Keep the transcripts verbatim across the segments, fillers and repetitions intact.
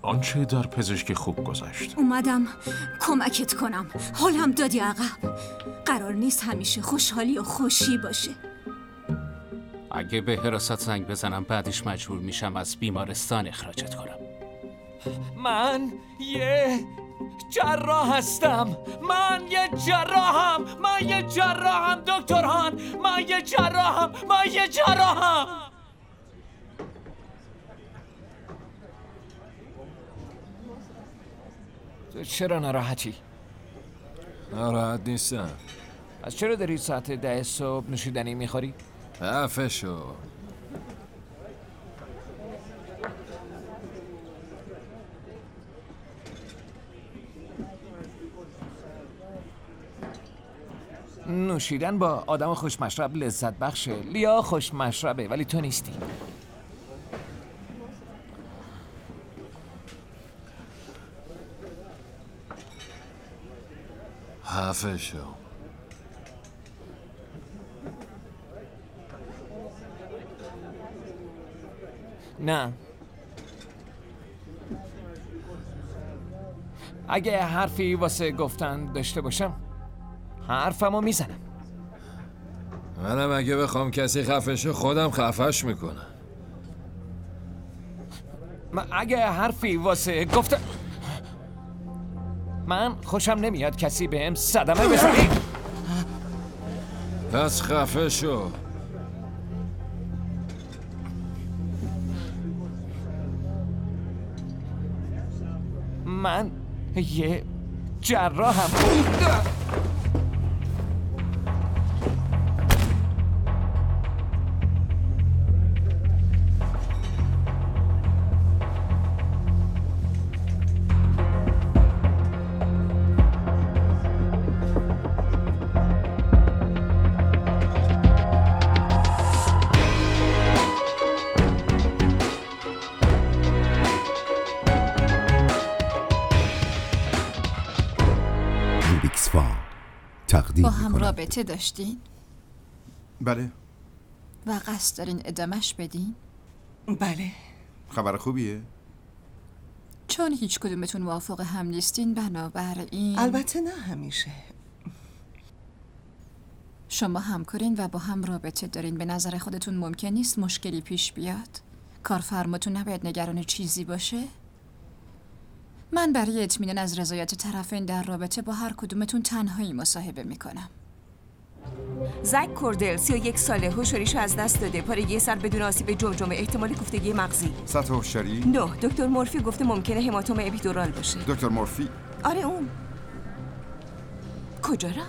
آنچه در پزشکی خوب گذشت. اومدم کمکت کنم. حالم دادی عقب. قرار نیست همیشه خوشحالی و خوشی باشه. اگه به حراست زنگ بزنم بعدش مجبور میشم از بیمارستان اخراجت کنم. من یه جراح هستم. من یه جراحم. من یه جراحم دکتر هان. من یه جراحم. من یه جراحم. تو چرا ناراحتی؟ ناراحت نیستم. از چرا داری ساعت ده صبح نوشیدنی میخوری؟ عفه شو. نوشیدن با آدم خوشمشرب لذت بخشه. لیا خوشمشربه ولی تو نیستی. عفه شو. نه. اگه حرفی واسه گفتن داشته باشم حرفمو میزنم. منم اگه بخوام کسی خفه شه خودم خفش میکنم. من اگه حرفی واسه گفتن من خوشم نمیاد کسی بهم صدمه بزنه. پس خفه شو. من یه جراحم. با هم رابطه داشتین؟ بله. و قصد دارین ادامش بدین؟ بله. خبر خوبیه؟ چون هیچ کدومتون موافق هم نیستین بنابراین البته نه همیشه. شما همکارین و با هم رابطه دارین. به نظر خودتون ممکن نیست مشکلی پیش بیاد؟ کارفرماتون نباید نگران چیزی باشه؟ من برای اطمینان از رضایت طرفین در رابطه با هر کدومتون تنهایی مصاحبه میکنم. زک کوردل سی و یک ساله، هوشیاریشو از دست داده، پاره یه سر بدون آسیب جمجمه، احتمال کوفتگی مغزی. سطح هوشیاری؟ نه. دکتر مورفی گفته ممکنه هماتوم اپیدورال باشه. دکتر مورفی؟ آره اون. کجا رفت؟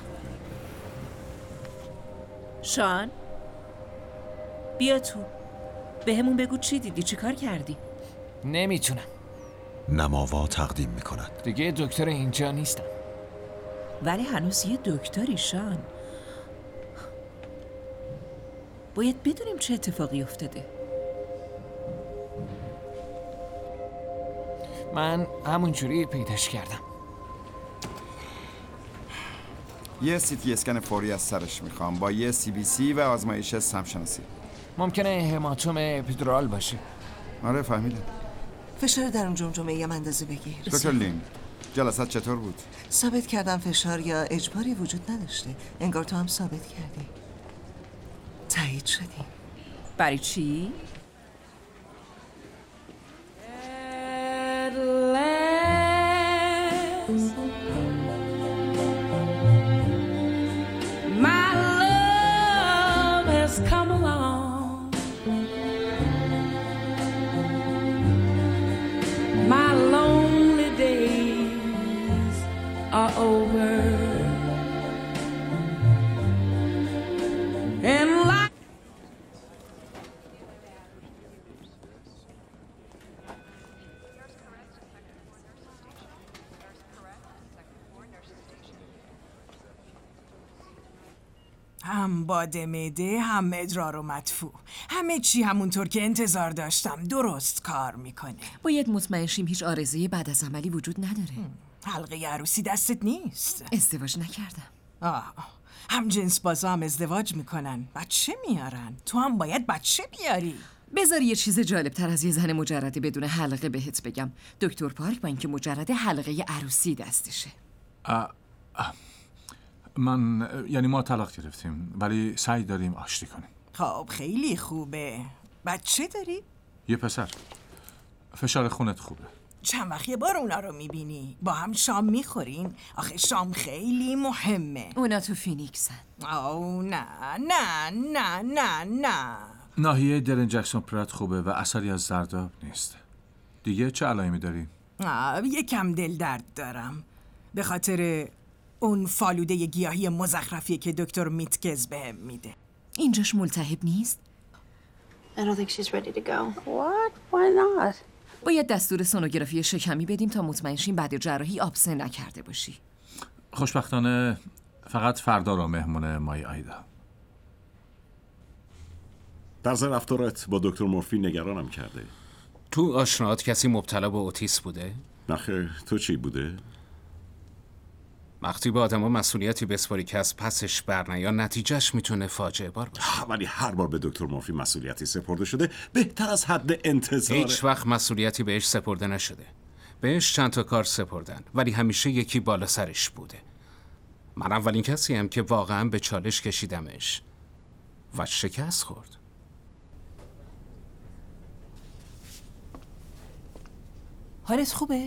شان بیا تو، به همون بگو چی دیدی، چی کار کردی؟ نمیتونم. نماوا تقدیم میکند. دیگه دکتر اینجا نیستم. ولی هنوز یه دکتری شان. باید بدونیم چه اتفاقی افتاده. من همونجوری پیداش کردم. یه سی تی اسکن فوری از سرش میخوام با یه سی بی سی و آزمایش سمشناسی. ممکنه هماتوم اپیدورال باشه. آره فهمیدم. فشار در اون جمجمه یه اندازه بگیر. دکتر لین، جلسات چطور بود؟ ثابت کردم فشار یا اجباری وجود نداشته. انگار تو هم ثابت کردی. تایید شدی. برای چی؟ هم باد معده هم ادرار و مدفوع، همه چی همونطور که انتظار داشتم درست کار میکنه. باید مطمئن شیم هیچ آرزویی بعد از عملی وجود نداره. حلقه عروسی دستت نیست. ازدواج نکردم. آه. هم جنس بازا هم ازدواج میکنن، بچه میارن. تو هم باید بچه بیاری. بذار یه چیز جالب تر از یه زن مجرده بدون حلقه بهت بگم. دکتر پارک با اینکه مجرده حلقه عروسی دستشه. اه، اه. من یعنی ما طلاق گرفتیم ولی سعی داریم آشتی کنیم. خب خیلی خوبه. بچه داری؟ یه پسر. فشار خونت خوبه. چند وقت یه بار اونا رو میبینی؟ با هم شام میخورین؟ آخه شام خیلی مهمه. اونا تو فینیکسن. آو نه نه نه نه نه. ناحیه درن جکسون پرات خوبه و اثری از زرداب نیست. دیگه چه علائمی داری؟ یکم دل درد دارم به خاطر اون فالوده گیاهی مزخرفیه که دکتر میتکز بهم میده. اینجاش ملتهب نیست؟ I don't think she's ready to go. What? Why not? باید دستور سونوگرافی شکمی بدیم تا مطمئن شیم بعد جراحی آبسه نکرده باشی. خوشبختانه فقط فردا رو مهمونه مای آیدا. طرز رفتارت با دکتر مورفی نگرانم کرده. تو آشناهات کسی مبتلا به اوتیسم بوده؟ نخیر، تو چی بوده؟ وقتی به آدم ها مسئولیتی بسپاری که از پسش برنیان نتیجهش میتونه فاجعه بار باشه. ولی هر بار به دکتر مورفی مسئولیتی سپرده شده بهتر از حد انتظاره. هیچ وقت مسئولیتی بهش سپرده نشده. بهش چند تا کار سپردن ولی همیشه یکی بالا سرش بوده. من اولین کسی هم که واقعا به چالش کشیدمش و شکست خورد. حالت خوبه؟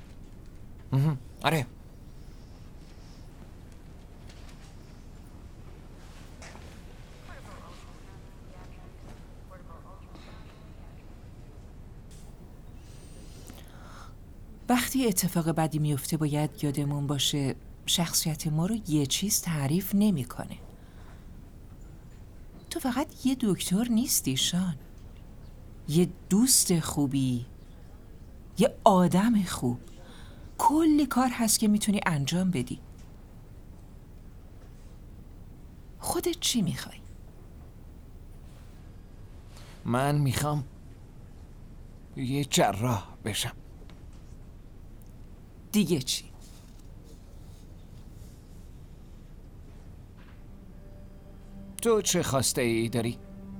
آره. وقتی اتفاق بدی میفته باید یادمون باشه شخصیت ما رو یه چیز تعریف نمیکنه. تو فقط یه دکتر نیستی شان، یه دوست خوبی، یه آدم خوب. کلی کار هست که میتونی انجام بدی. خودت چی میخوای؟ من میخوام یه جراح بشم. دیگه چی؟ تو چه خواسته ای داری؟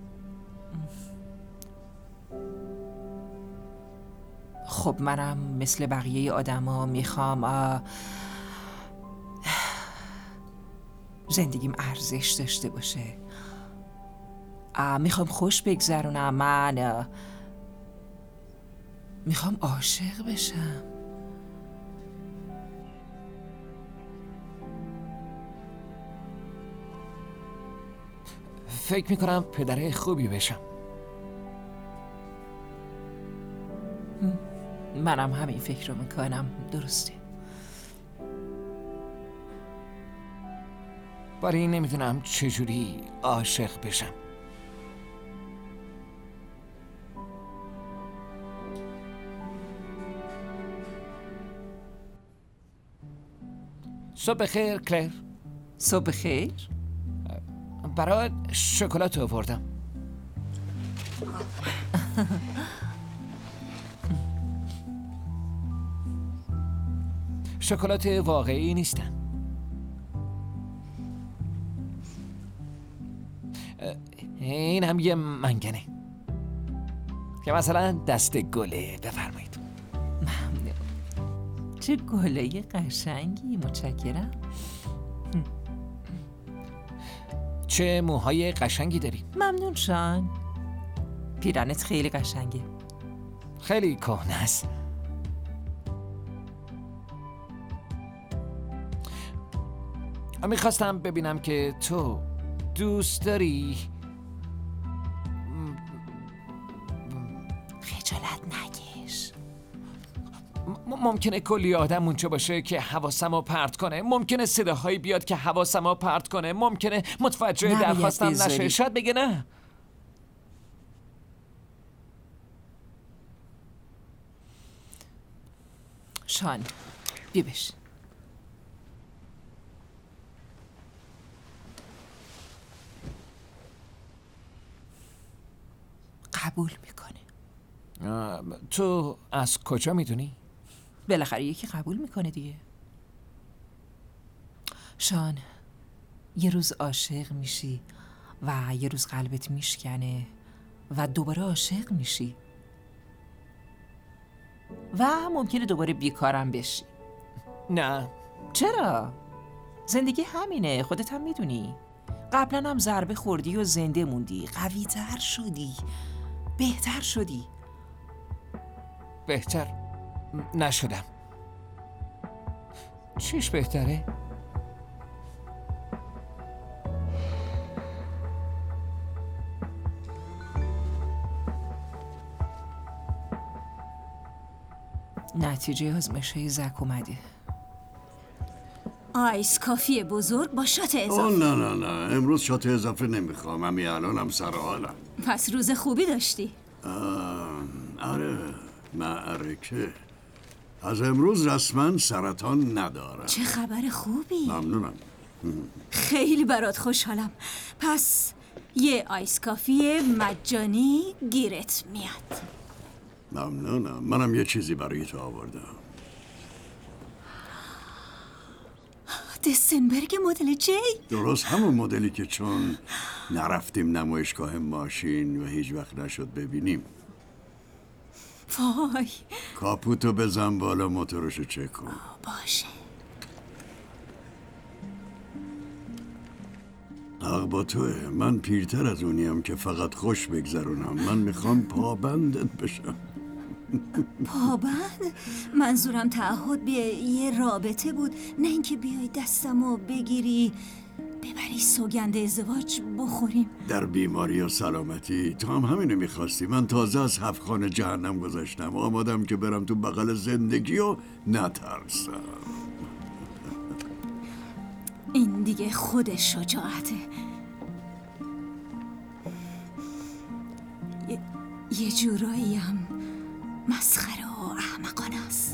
خب منم مثل بقیه آدم ها میخوام زندگیم ارزش داشته باشه. میخوام خوش بگذرونم. من میخوام عاشق بشم. فکر میکنم پدر خوبی بشم. منم همین فکر رو میکنم. درسته. ولی نمیدونم چجوری عاشق بشم. صبح خیر کلر. صبح خیر. برات شکلات آوردم. شکلات واقعی نیستن. این هم یه منگنه که مثلا دست گله. بفرمایید. ممنون. چه گله قشنگی. متشکرم. چه موهای قشنگی داری. ممنون شان. پیرنت خیلی قشنگه. خیلی کهنه است. میخواستم ببینم که تو دوست داری خجالت نکش. ممکنه کلی آدم اونجا باشه که حواسمو پرت کنه. ممکنه صداهایی بیاد که حواسمو پرت کنه. ممکنه متوجه درخواستم نشه. شاید بگه نه. شان بیا بش. قبول میکنه. تو از کجا میدونی؟ بالاخره یکی قبول میکنه دیگه. شان یه روز عاشق میشی و یه روز قلبت میشکنه و دوباره عاشق میشی و ممکنه دوباره بیکارم بشی. نه. چرا؟ زندگی همینه، خودت هم میدونی. قبلا هم ضربه خوردی و زنده موندی، قوی تر شدی، بهتر شدی. بهتر نشدم. چیش بهتره؟ نتیجه آزمایش‌های زک اومده. آیس کافی بزرگ با شات اضافه. اوه نه نه نه، امروز شات اضافه نمیخوام، همین الانم سر حالم. پس روز خوبی داشتی؟ آره، معرکه. از امروز رسما سرطان ندارم. چه خبر خوبی. ممنونم. خیلی برات خوشحالم. پس یه آیس کافی مجانی گیرت میاد. ممنونم. منم یه چیزی برای تو آوردم. دسنبرگ مدل جی؟ درست همون مدلی که چون نرفتیم نمایشگاه ماشین و هیچ وقت نشد ببینیم. وای. کاپوتو بزن بالا، موتورشو چک کن. باشه. حق با توه. من پیرتر از اونیم که فقط خوش بگذرونم. من میخوام پابندت بشم. پابند؟ منظورم تعهد به یه رابطه بود، نه اینکه بیای دستمو بگیری ببری سوگند ازدواج بخوریم. در بیماری و سلامتی تو هم همینو میخواستی. من تازه از هفت‌خانه جهنم گذاشتم، آمادم که برم تو بغل زندگی و نترسم. این دیگه خود شجاعته. یه, یه جورایی هم مسخره و احمقانه است.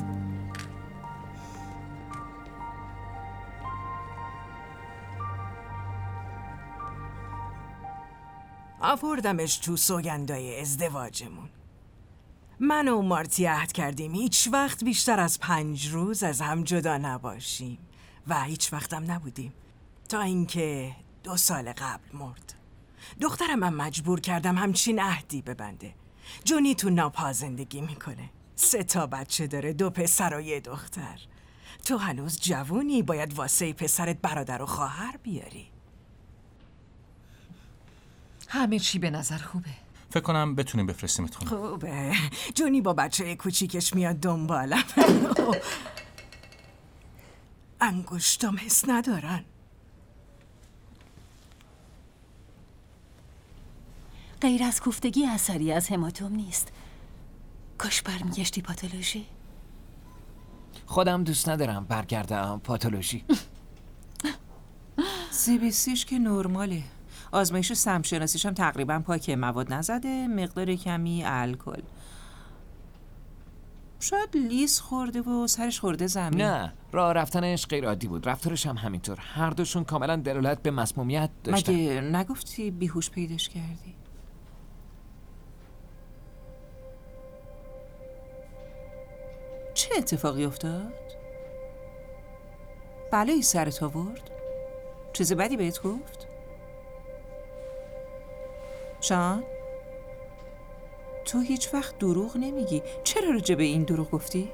آوردمش تو سوگندای ازدواجمون. من و مارتی عهد کردیم هیچ وقت بیشتر از پنج روز از هم جدا نباشیم و هیچ وقتم نبودیم تا اینکه دو سال قبل مرد. دخترم هم مجبور کردم همچین عهدی ببنده. جونی تو ناپا زندگی میکنه، سه تا بچه داره، دو پسر و یه دختر. تو هنوز جوونی، باید واسه پسرت برادر و خواهر بیاری. همه چی به نظر خوبه. فکر کنم بتونیم بفرستیمت خونه. خوبه. جونی با بچه کوچیکش میاد دنبالم. انگشتام حس ندارن. غیر از کوفتگی اثری از هماتوم نیست. کاش برمیگشتی پاتولوژی. خودم دوست ندارم برگردم پاتولوژی. سی بی سیش که نرماله. آزمایش سمشناسیش هم تقریبا پاکه، مواد نزده، مقدار کمی الکل. شاید لیس خورده و سرش خورده زمین. نه، راه رفتنش غیر عادی بود، رفتارش هم همینطور. هر دوشون کاملا دلالت به مسمومیت داشتن. مگه نگفتی بیهوش پیداش کردی؟ چه اتفاقی افتاد؟ بلایی سرت آورد؟ چیز بدی بهت گفت؟ شان؟ تو هیچ وقت دروغ نمیگی. چرا راجع به این دروغ گفتی؟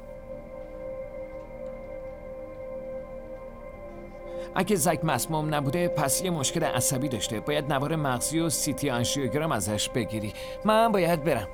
اگه زک مسموم نبوده پس یه مشکل عصبی داشته. باید نوار مغزی و سی تی آنژیوگرام ازش بگیری. من باید برم.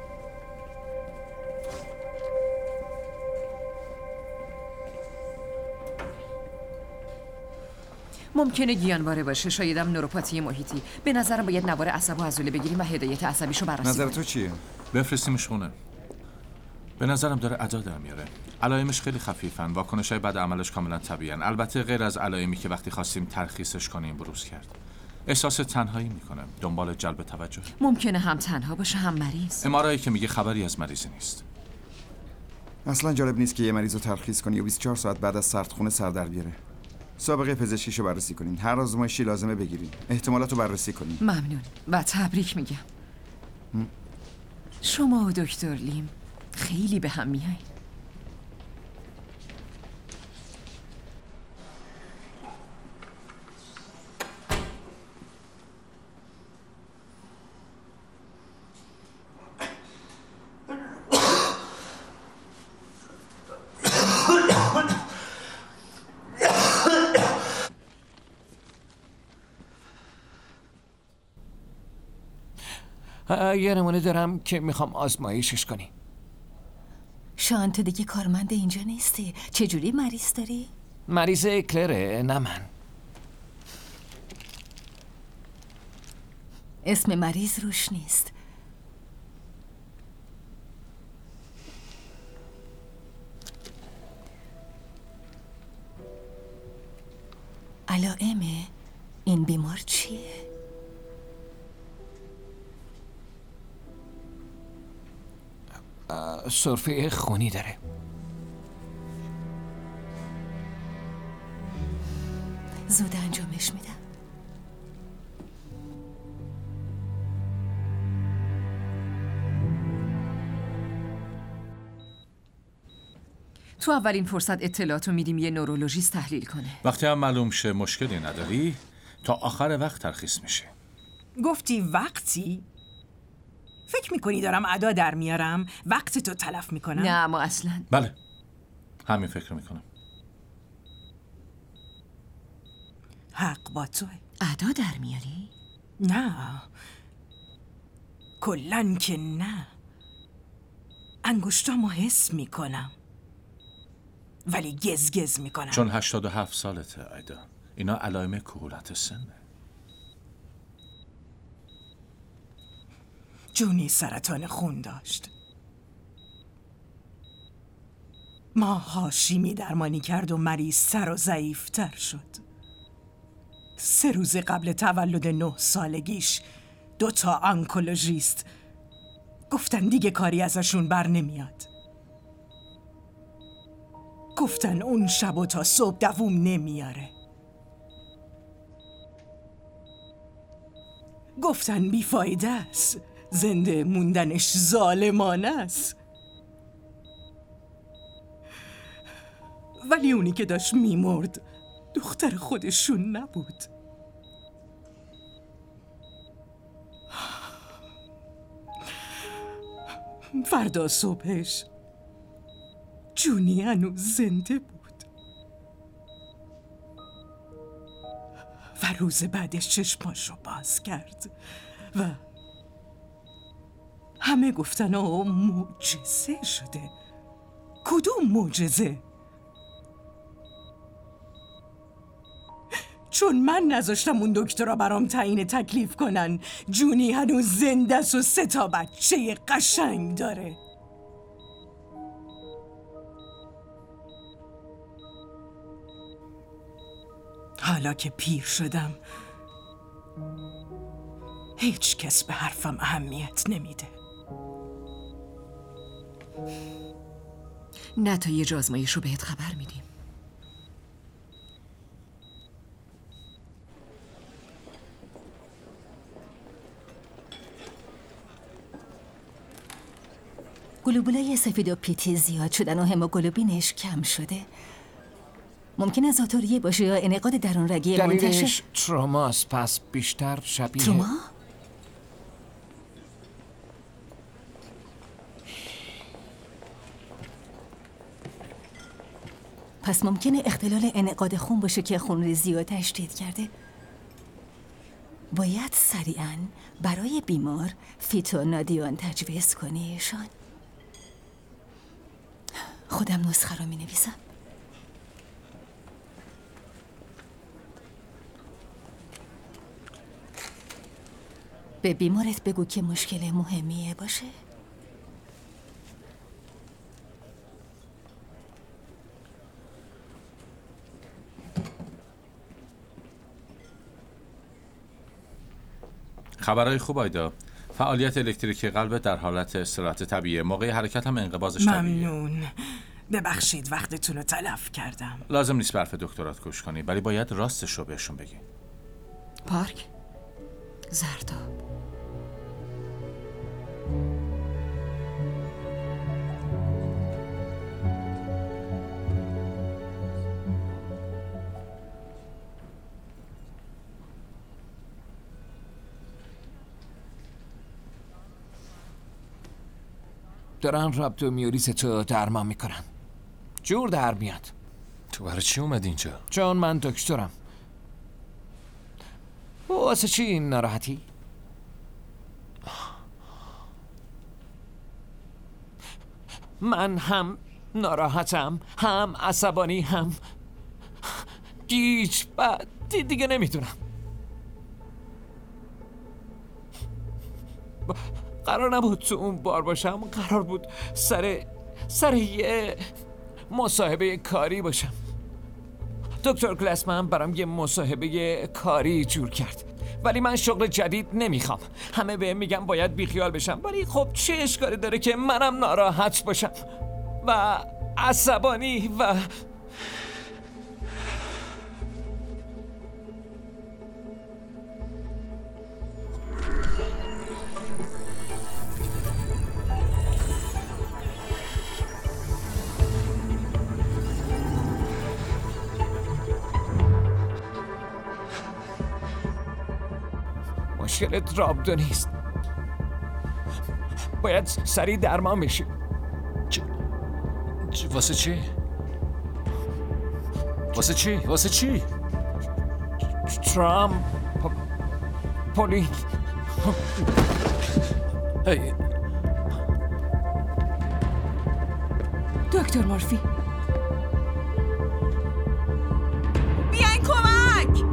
ممکنه گیانواره باشه، شایدم نوروپاتی محیطی. به نظرم باید نوار عصب و عضله بگیریم و هدایت عصبیشو بررسی نظر کنیم. تو چیه؟ بفرستیمش خونه. به نظرم داره ادا در میاره. علائمش خیلی خفیفن، واکنش‌های بعد عملش کاملا طبیعی‌ان. البته غیر از علائمی که وقتی خواستیم ترخیصش کنیم بروز کرد. احساس تنهایی میکنه، دنبال جلب توجه. ممکنه هم تنها باشه هم مریض. امارایی که میگه خبری از مریضی نیست. اصلا جالب نیست که یه مریض رو ترخیص کنی و بیست و چهار ساعت بعد از سردخونه سر در بیاره. سابقه پزشکیشو بررسی کنین، هر آزمایشی لازمه بگیرین، احتمالاتو بررسی کنین. ممنون و تبریک میگم. هم؟ شما و دکتر لیم خیلی به هم میایین. یه نمونه دارم که میخوام آزمایشش کنی. شان تو دیگه کارمند اینجا نیستی. چجوری مریض داری؟ مریض کلره، نه من. اسم مریض روش نیست. علائم این بیمار چیه؟ سرفه خونی داره. زود انجامش میدم. تو اولین فرصت اطلاعات رو میدیم یه نورولوژیست تحلیل کنه. وقتی هم معلوم شه مشکلی نداری تا آخر وقت ترخیص میشه. گفتی وقتی؟ فکر میکنی دارم ادا در میارم؟ وقت تو تلف میکنم؟ نه اما اصلا. بله همین فکر میکنم. حق با توه. ادا در میاری؟ نه کلن که نه. انگشتامو حس میکنم ولی گز گز میکنم. چون هشتاد و هفت سالته آیدا. اینا علائم کهولت سنه. جونی سرطان خون داشت. ماها شیمی درمانی کرد و مریض سر و ضعیفتر شد. سه روز قبل تولد نه سالگیش دو تا آنکولوژیست گفتن دیگه کاری ازشون بر نمیاد. گفتن اون شب و تا صبح دووم نمیاره. گفتن بیفایده است. زنده موندنش ظالمانه است. ولی اونی که داشت میمرد دختر خودشون نبود. فردا صبحش جونی هنوز زنده بود و روز بعدش چشماشو باز کرد و همه گفتن آه معجزه شده. کدوم معجزه؟ چون من نذاشتم اون دکترها برام تعیین تکلیف کنن. جونی هنوز زنده است و سه تا بچه قشنگ داره. حالا که پیر شدم هیچ کس به حرفم اهمیت نمیده. نه تا یه آزمایش رو بهت خبر میدیم. گلوبولای سفید و پیتی زیاد شدن و هموگلوبینش کم شده. ممکنه زاتوریه باشه یا انعقاد درون رگی منتشر. دلیلش تروماست، پس بیشتر شبیه تروما؟ پس ممکنه اختلال انعقاد خون باشه که خونریزی رو تشدید کرده. باید سریعاً برای بیمار فیتونادیون تجویز کنی شان. خودم نسخه رو می نویسم. به بیمارت بگو که مشکل مهمیه باشه. خبرهای خوب آیدا. فعالیت الکتریکی قلب در حالت استراحت طبیعیه. موقع حرکت هم انقباضش طبیعیه. ممنون. ببخشید وقتتون رو تلف کردم. لازم نیست برف دکترات گوش کنی، ولی باید راستش رو بهشون بگی. پارک زرداب. دارن رابدومیولیز تو درمان میکنن. جور در میاد. تو برای چی اومد اینجا؟ چون من دکترم. واسه چی این ناراحتی؟ من هم ناراحتم، هم عصبانی، هم گیج. بعد دیگه نمیدونم. قرار نبود تو اون بار باشم، قرار بود سر سر یه مصاحبه کاری باشم. دکتر گلاسمن برام یه مصاحبه کاری جور کرد، ولی من شغل جدید نمیخوام. همه بهم میگن باید بیخیال بشم، ولی خب چه اشکالی داره که منم ناراحت باشم و عصبانی و مشکلت رابدو نیست. باید سریع درمان بشی. چی؟ چی؟ واسه چی؟ واسه چی؟ واسه چی؟ ترام پولی هی دکتر مورفی بیاین کمک!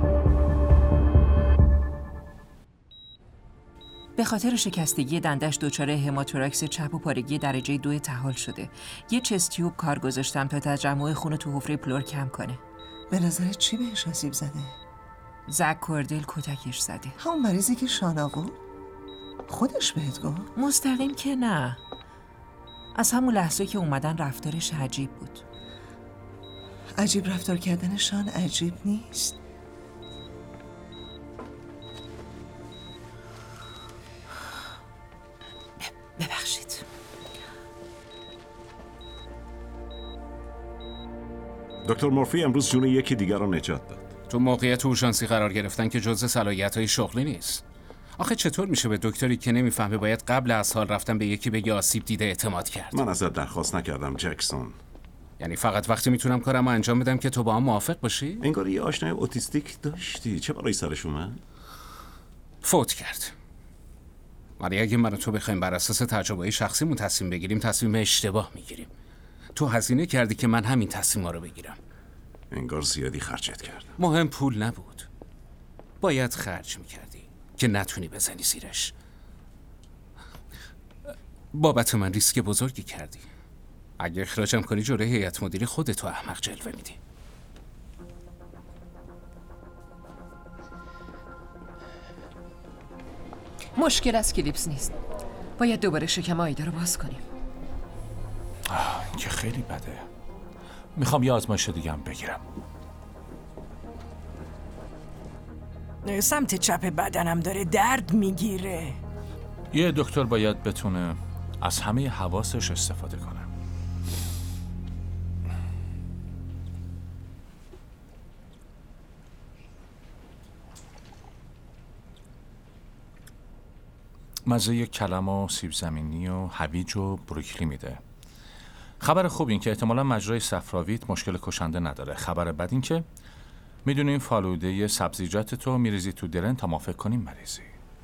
به خاطر شکستگی دندش دچار هماتوراکس چپ و پارگی درجه دو تحول شده. یه چست تیوب کار گذاشتم تا تجمع خون تو حفره پلور کم کنه. به نظرت چی بهش آسیب زده؟ زک کوردل کتکش زده. همون مریضی که شان آورد؟ خودش بهت گفت؟ مستقیم که نه. از همون لحظه که اومدن رفتارش عجیب بود. عجیب رفتار کردن شان عجیب نیست. ببخشید. دکتر مورفی امروز جون یکی دیگر رو نجات داد. تو موقعیت اورژانسی قرار گرفتن که جزء صلاحیت‌های شغلی نیست. آخه چطور میشه به دکتری که نمیفهمه باید قبل از حال رفتن به یکی بگه آسیب دیده اعتماد کرد؟ من ازت درخواست نکردم جکسون. یعنی فقط وقتی میتونم کارمو انجام بدم که تو با هم موافق باشی؟ انگار یه آشنای اوتیستیک داشتی. چه برای سرش اومد؟ فوت کرد. ولی اگه من و تو بخوایم بر اساس تجربه شخصیمون تصمیم بگیریم، تصمیم اشتباه میگیریم. تو هزینه کردی که من همین تصمیما رو بگیرم. انگار زیادی خرجت کردم. مهم پول نبود. باید خرج میکردی که نتونی بزنی زیرش. بابت من ریسک بزرگی کردی. اگه اخراجم کنی جلوی هیئت مدیره خودتو احمق جلوه میدی. مشکل از کلیپس نیست. باید دوباره شکم آیدا رو باز کنیم. آه، که خیلی بده. میخوام یه آزمایش دیگه هم بگیرم. سمت چپ بدنم داره درد میگیره. یه دکتر باید بتونه از همه حواسش استفاده کنه. مزه یک کلم و سیب زمینی و هویج و بروکلی میده. خبر خوب این که احتمالا مجرای صفراویت مشکل کشنده نداره. خبر بد این که میدونیم فالوده سبزیجات تو میریزی تو درن تا ما فکر کنیم مریضی.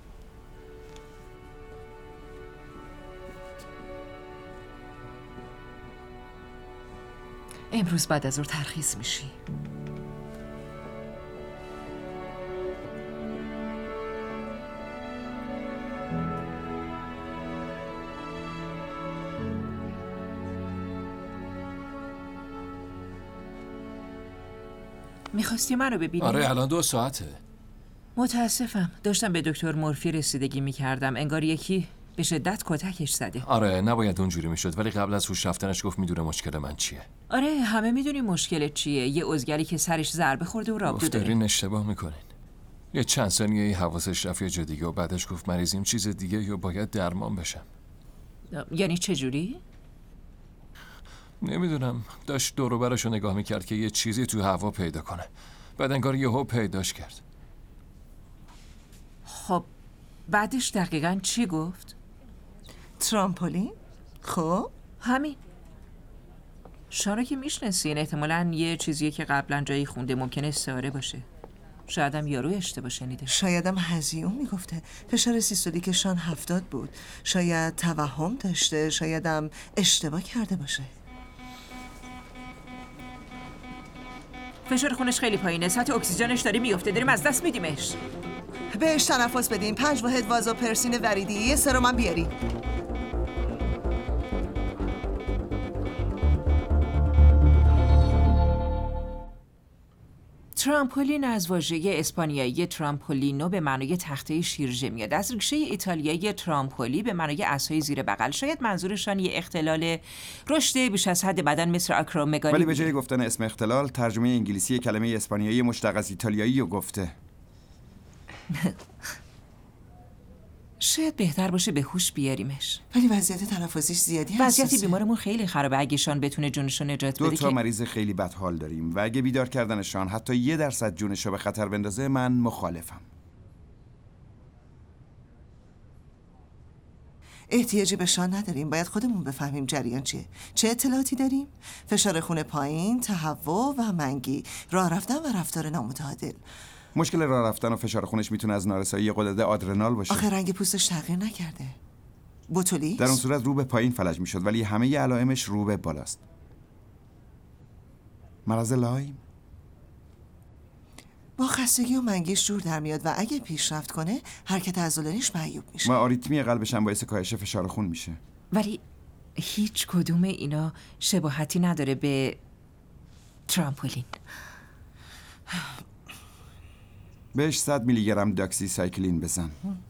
امروز بعد از ظهر ترخیص میشی. میخواستی من رو ببینی؟ آره الان دو ساعته. متاسفم. داشتم به دکتر مورفی رسیدگی میکردم. انگار یکی به شدت کتکش زده. آره نباید اونجوری میشد، ولی قبل از هوش رفتنش گفت میدونه مشکل من چیه. آره همه میدونیم مشکلت چیه. یه ازگری که سرش ضربه خورده و رابطه داره. گفتارین اشتباه میکنین. یه چند ثانیه حواسش رفت یه جا دیگه و بعدش گفت مریضیم چیز دیگه یا باید درمان بشم. یعنی چجوری؟ نمیدونم. داشت دور و برشو نگاه میکرد که یه چیزی تو هوا پیدا کنه. بعد انگار یهو پیداش کرد. خب بعدش دقیقاً چی گفت؟ ترامپولین؟ خب همین. شارا که میشناسین، احتمالاً یه چیزیه که قبلا جایی خونده، ممکنه استعاره باشه. شایدم یارو اشتباه شنیده. شایدم هزیون میگفته. فشار سیستولیک شان هفتاد بود. شاید توهم داشته، شایدم اشتباه کرده باشه. فشار خونش خیلی پایینه، سطح اکسیژنش داره میفته، داریم از دست میدیمش. بهش تنفس بدین. پنج واحد وازوپرسین وریدی، یه سرم هم بیاری. ترامپولین از واژه اسپانیایی ترامپولینو به معنای تخته شیرجه میاد، از ریشه ایتالیایی ترامپولی به معنای عصای زیر بغل. شاید منظورشان یه اختلال رشد بیش از حد بدن مثل آکرومگالی، ولی به جای گفتن اسم اختلال ترجمه انگلیسی کلمه اسپانیایی مشتق از ایتالیایی رو گفته. شاید بهتر باشه به هوش بیاریمش. ولی وضعیت تنفسیش زیادی حساسه. وضعیت بیمارمون خیلی خرابه. اگه شان بتونه جونشو نجات بده دو تا که... مریض خیلی بدحال داریم و اگه بیدار کردنشان حتی یه درصد جونشو به خطر بندازه من مخالفم. احتیاجی به شان نداریم. باید خودمون بفهمیم جریان چیه. چه اطلاعاتی داریم؟ فشار خون پایین، تهوع و منگی، راه رفتن و رفتار نامتعادل. مشکل راه رفتن و فشار خونش میتونه از نارسایی غدد آدرنال باشه. آخه رنگ پوستش تغییر نکرده. بوتولیس؟ در اون صورت رو به پایین فلج میشد، ولی همه علائمش رو به بالاست. مرض لایم؟ با خستگی و منگیش جور در میاد و اگه پیشرفت کنه حرکت عضلانیش معیوب میشه. و آریتمی قلبش هم باعث کاهش فشار خون میشه. ولی هیچ کدوم اینا شباهتی نداره به ترامپولین. بهش صد میلی گرم داکسی سایکلین بزن.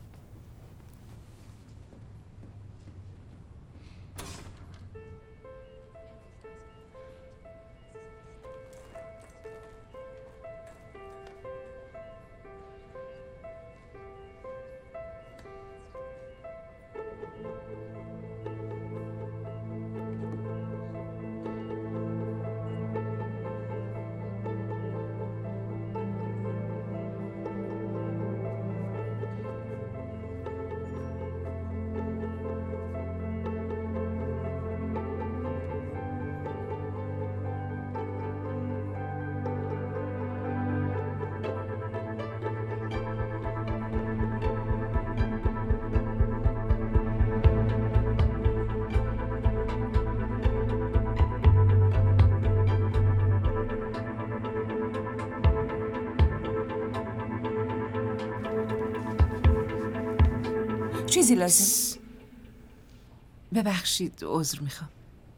چیزی لازم؟ ببخشید، عذر میخوام.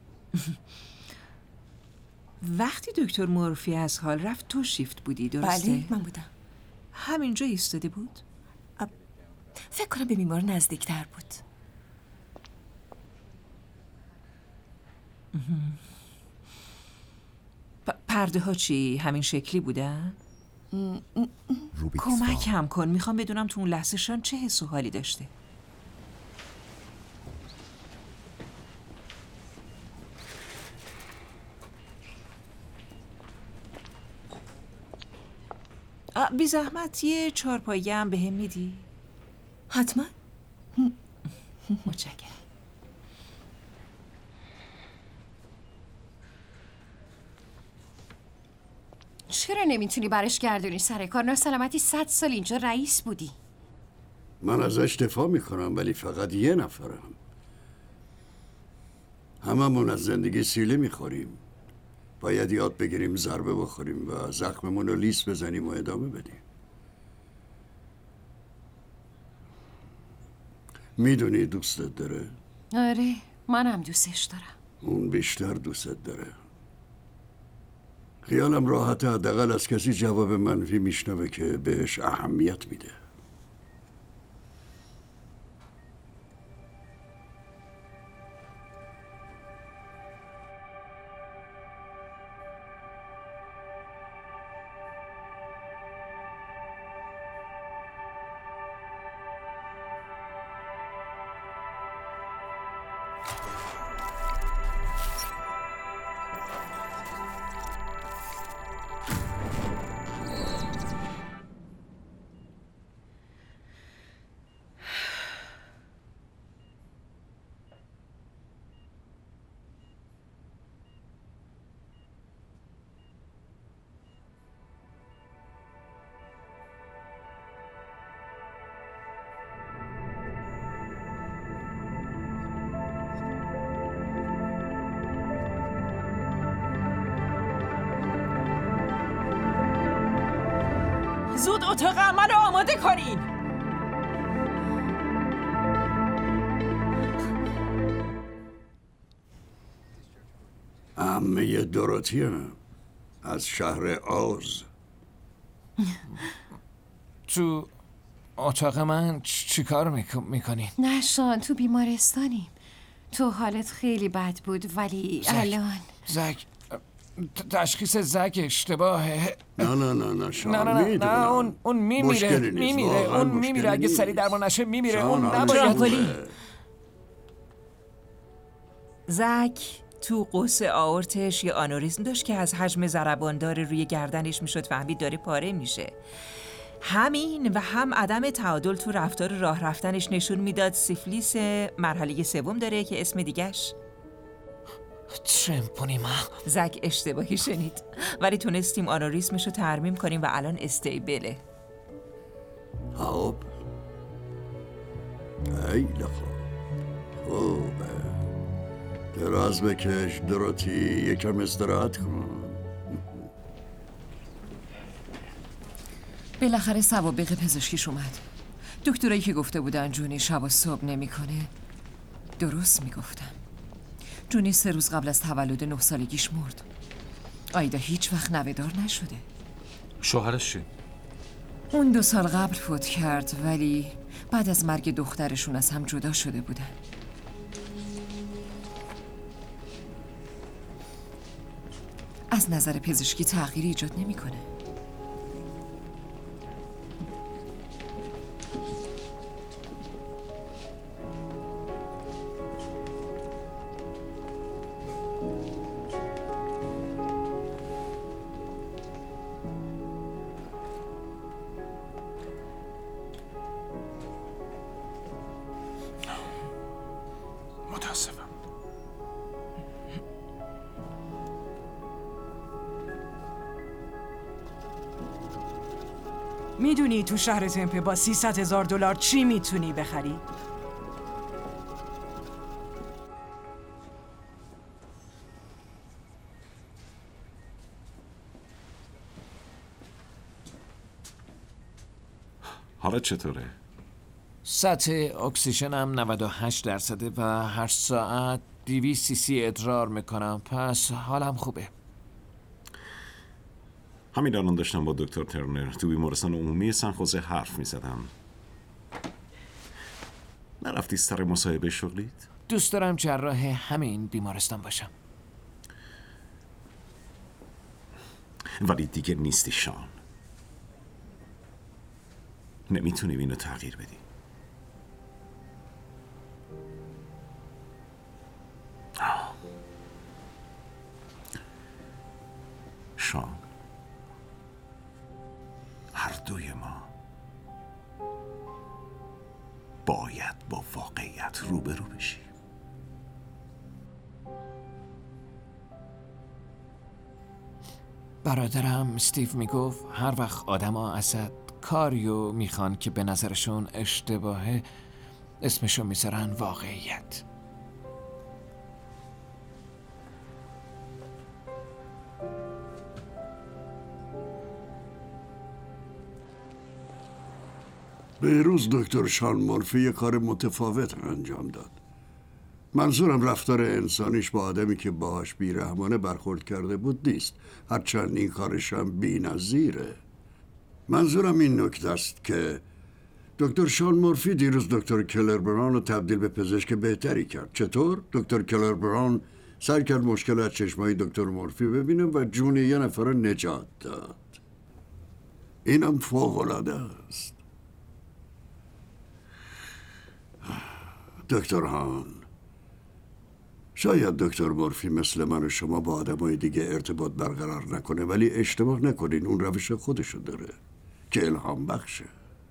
وقتی دکتر مورفی از حال رفت تو شیفت بودی، درسته؟ بله، من بودم. همینجا ایستاده بود؟ فکر کنم به بیمار نزدیکتر بود. پرده ها چی؟ همین شکلی بودن؟ کمکم کن، میخوام بدونم تو اون لحظه شان چه حس و حالی داشته. بی زحمت یه چارپایی هم به هم میدی؟ حتما. متشکرم. چرا نمیتونی برش گردونی سر کار؟ ناسلامتی صد سال اینجا رئیس بودی. من ازش دفاع میکنم ولی فقط یه نفرم. هممون از زندگی سیله میخوریم. باید یاد بگیریم ضربه بخوریم و زخممون رو لیس بزنیم و ادامه بدیم. میدونی دوستت داره؟ آره، منم دوستش دارم. اون بیشتر دوستت داره. خیالم راحته حداقل از کسی جواب منفی میشنوه که بهش اهمیت میده. زود اتاق عمل رو آماده کنین. عمه دوروتی هم از شهر آز. تو اتاق من چی کار میکنی؟ نه شان، تو بیمارستانیم. تو حالت خیلی بد بود ولی زک. الان زک تشخیص زک اشتباهه. نه نه نه نه شان نه نه میدونم. نه اون اون میمیره مشکلی نیست. میمیره واقعاً اون مشکلی میمیره اگه نیست. سری درمان نشه میمیره. شان، اون حالش نباید. خوبه. زک تو قوس آورتش یه آنوریسم داشت که از حجم ضرباندار روی گردنش میشد فهمید داره پاره میشه. همین و هم عدم تعادل تو رفتار راه رفتنش نشون میداد سیفلیس مرحله سوم داره که اسم دیگهش ترمپونیما. زک اشتباهی شنید ولی تونستیم آنوریسمش رو ترمیم کنیم و الان استیبله. خب خیلی خوب. خوبه. دراز بکش دروتی، یکم استراحت کن. بالاخره سوابق پزشکیش اومد. دکترایی که گفته بودن جونی شب و صبح نمیکنه درست میگفتن. جونی سه روز قبل از تولد نه سالگیش مرد. آیدا هیچ وقت نوه‌دار نشده. شوهرش چی؟ اون دو سال قبل فوت کرد ولی بعد از مرگ دخترشون از هم جدا شده بودن. از نظر پزشکی تغییری ایجاد نمیکنه. متاسفم. میدونی تو شهر تمپه با سیصد هزار دلار چی میتونی بخری؟ حالا چطوره؟ سطح اکسیژنم نود و هشت درصده و هر ساعت دویست سی سی ادرار میکنم، پس حالم خوبه. همین الان داشتم با دکتر ترنر تو بیمارستان عمومی سن خوزه حرف میزدم. نرفتی سر مصاحبه شغلیت؟ دوست دارم جراح همین بیمارستان باشم. ولی دیگه نیستی شان. نمیتونی اینو تغییر بدی. شان، هر دوی ما باید با واقعیت روبرو بشیم. برادرم استیو میگفت هر وقت آدم ها ازت کاریو میخوان که به نظرشون اشتباهه اسمشو میذارن واقعیت. بهروز دکتر شان مورفی یه کار متفاوت انجام داد. منظورم رفتار انسانیش با آدمی که باهاش بیرحمانه برخورد کرده بود نیست، هرچند این کارش هم بی‌نظیره. منظورم این نکته است که دکتر شان مورفی دیروز دکتر کلر براون رو تبدیل به پزشک بهتری کرد. چطور؟ دکتر کلر براون سعی کرد مشکل از چشمای دکتر مورفی ببینه و جون یه نفر رو نجات داد. اینم فوق‌العاده است. دکتر هان، شاید دکتر مورفی مثل من و شما با آدمای دیگه ارتباط برقرار نکنه، ولی اشتباه نکنین اون روش خودشو داره که الهام بخشه.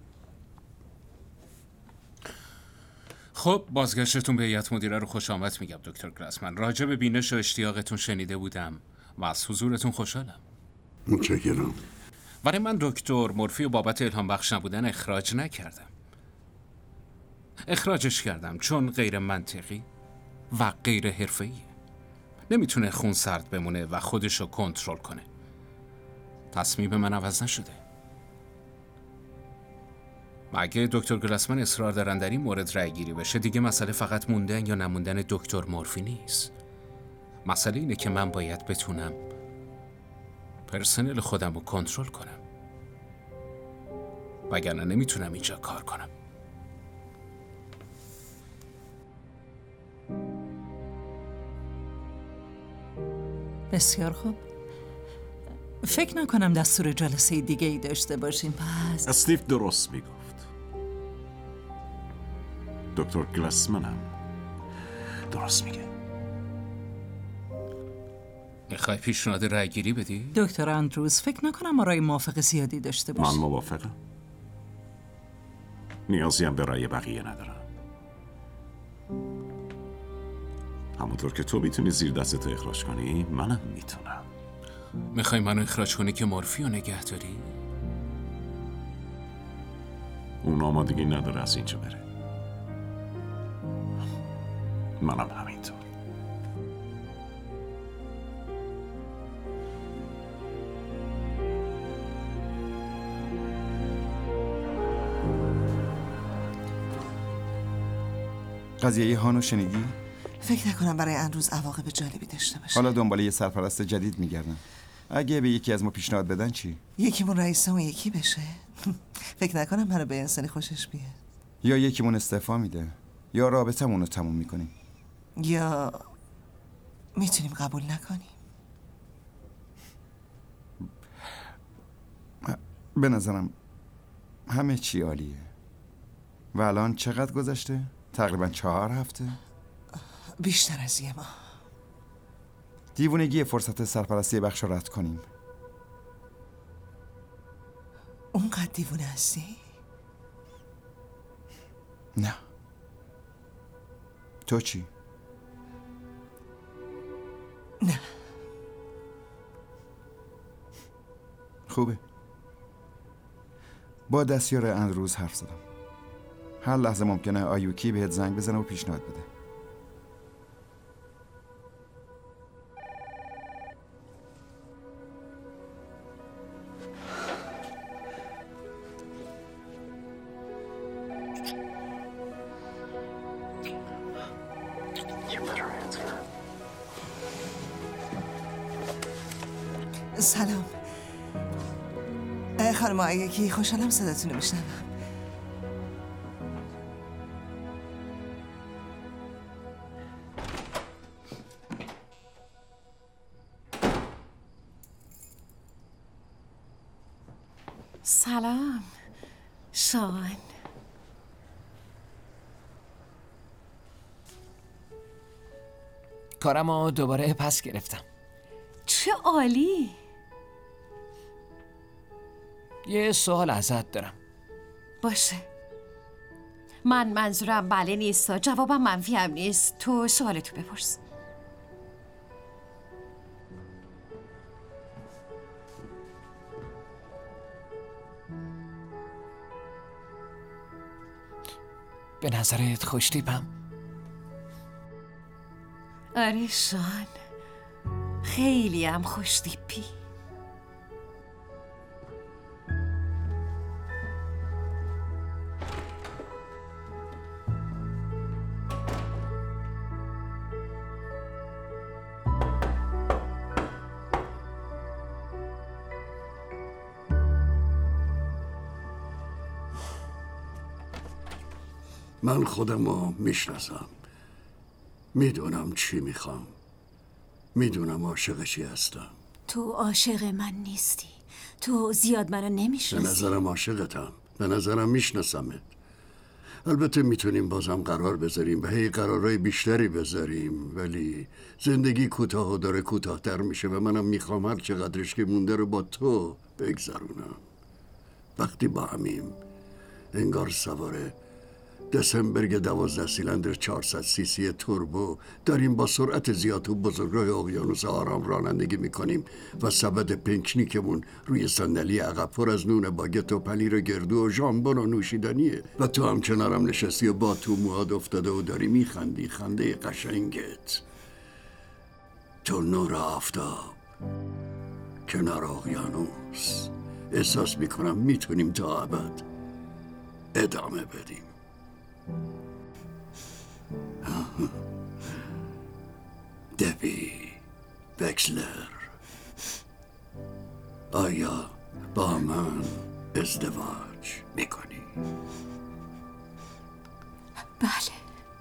خب بازگشتتون به هیئت مدیره رو خوش آمد میگم دکتر گراسمن. راجع به بینش و اشتیاقتون شنیده بودم و از حضورتون خوشحالم. متشکرم. ولی من دکتر مورفی و بابت الهام بخش نبودن اخراج نکردم. اخراجش کردم چون غیر منطقی و غیر حرفه‌ایه. نمیتونه خون سرد بمونه و خودشو کنترل کنه. تصمیم من عوض نشده. اگه دکتر گلاسمن اصرار دارن در این مورد رأی گیری بشه، دیگه مسئله فقط موندن یا نموندن دکتر مورفی نیست. مسئله اینه که من باید بتونم پرسنل خودم رو کنترل کنم، وگرنه نمیتونم اینجا کار کنم. بسیار خوب. فکر نکنم دستور جلسه دیگه ای داشته باشیم. پس استیو درست میگفت. دکتر گلاسمن هم درست میگه. میخوای پیشنهاد رأی گیری بدی؟ دکتر اندروز، فکر نکنم آرای موافق زیادی داشته من باشیم. موافقم. نیازی هم به رأی بقیه ندارم. همونطور که تو میتونی زیر دستتو اخراج کنی، منم میتونم. میخوای منو اخراج کنی که مورفی رو نگه داری؟ اون آمادگی نداره از اینجا بره. منم همینطور. قضیه هانو شنیدی؟ فکر نکنم برای اندروز عواقب جالبی داشته باشه. حالا دنبال یه سرپرست جدید میگردم. اگه به یکی از ما پیشنهاد بدن چی؟ یکیمون رئیس اون یکی بشه. فکر نکنم منو به انسانی خوشش بیاد. یا یکیمون استعفا میده یا رابطمون رو تموم میکنیم. یا میتونیم قبول نکنیم. به نظرم همه چی عالیه. و الان چقدر گذشته؟ تقریبا چهار هفته؟ بیشتر از یه ماه. دیوونگی فرصت سرپرستی بخش رو رد کنیم. اونقدر دیوونه هستی؟ نه. تو چی؟ نه. خوبه. با دستیار اندروز حرف زدم. هر لحظه ممکنه آیوکی بهت زنگ بزنه و پیشنهاد بده. سلام. خانم آیوکی، خوشحالم صداتون رو میشنوم. سلام شان. کارمو دوباره پس گرفتم. چه عالی. یه سوال ازت دارم. باشه. من منظورم بله نیست، جوابم منفی هم نیست. تو سوالتو بپرس. به نظرت خوشتیپم؟ آره شان، خیلی هم خوشتیپی. من خودم رو میشناسم. میدونم چی میخوام. میدونم عاشق چی هستم. تو عاشق من نیستی. تو زیاد منو نمیشناسی. به نظرم عاشقتم. به نظرم میشناسمت. البته میتونیم بازم قرار بذاریم و هی قرارهای بیشتری بذاریم، ولی زندگی کوتاه و داره کوتاه‌تر میشه و منم میخوام هر چقدرش که مونده رو با تو بگذرونم. وقتی با همیم انگار سواره دسامبرگ دوازده سیلندر چهارصد سی سی توربو داریم با سرعت زیاد تو بزرگراه اقیانوس آرام رانندگی میکنیم و سبد پنکنیکمون روی صندلی عقب پر از نون باگت و پنیر گردو و ژامبون و نوشیدنیه و تو هم کنارم نشستی و با تو موهات افتاده و داری میخندی خنده قشنگت. تو نور آفتاب کنار اقیانوس. احساس میکنم میتونیم تا ابد ادامه بدیم. دبی وکسلر، آیا با من ازدواج میکنی؟ بله.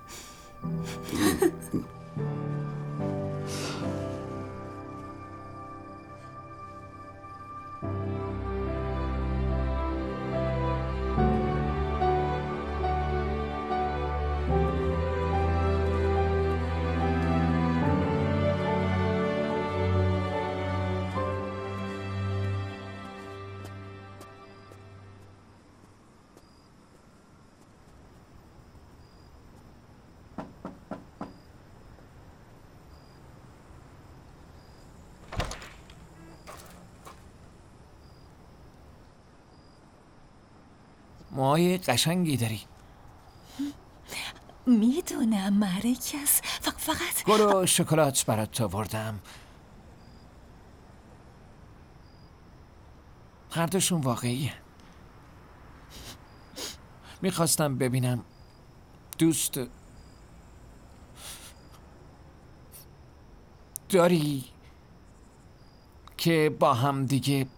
موهای قشنگی داری. میدونم مرکز، فقط گل و شکلات برات آوردم. هر دوشون واقعیه. میخواستم ببینم دوست داری که با هم دیگه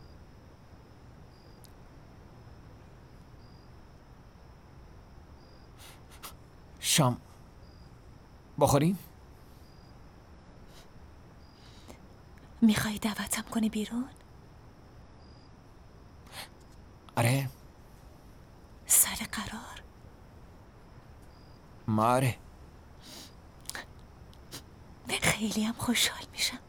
شام بخوریم؟ میخوای دعوتم کنی بیرون؟ آره. سر قرار؟ ماره. خیلی هم خوشحال میشم.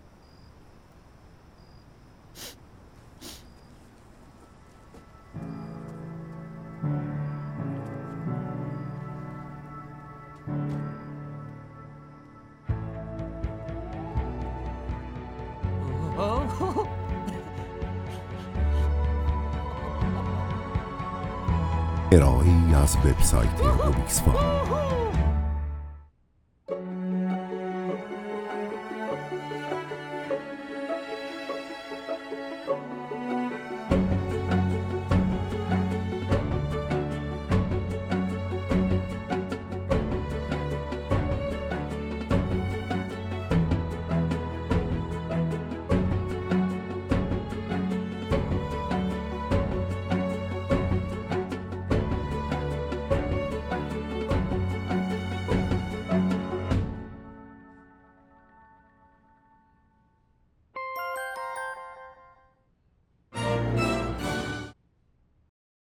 ارائه‌ای از وبسایت هولیکس فام.